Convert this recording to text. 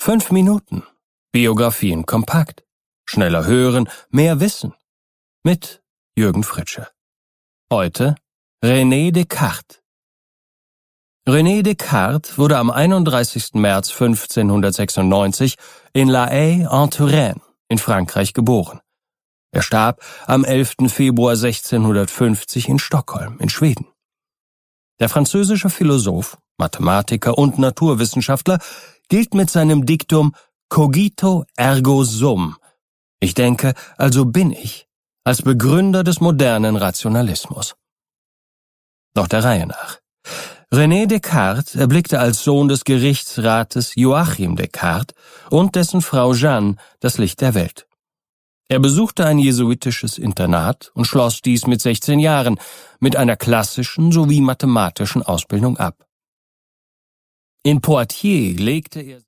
5 Minuten. Biografien kompakt. Schneller hören, mehr wissen. Mit Jürgen Fritsche. Heute René Descartes. René Descartes wurde am 31. März 1596 in La Haye en Touraine in Frankreich geboren. Er starb am 11. Februar 1650 in Stockholm in Schweden. Der französische Philosoph, Mathematiker und Naturwissenschaftler gilt mit seinem Diktum Cogito ergo sum, ich denke, also bin ich, als Begründer des modernen Rationalismus. Doch der Reihe nach. René Descartes erblickte als Sohn des Gerichtsrates Joachim Descartes und dessen Frau Jeanne das Licht der Welt. Er besuchte ein jesuitisches Internat und schloss dies mit 16 Jahren mit einer klassischen sowie mathematischen Ausbildung ab. In Poitiers legte er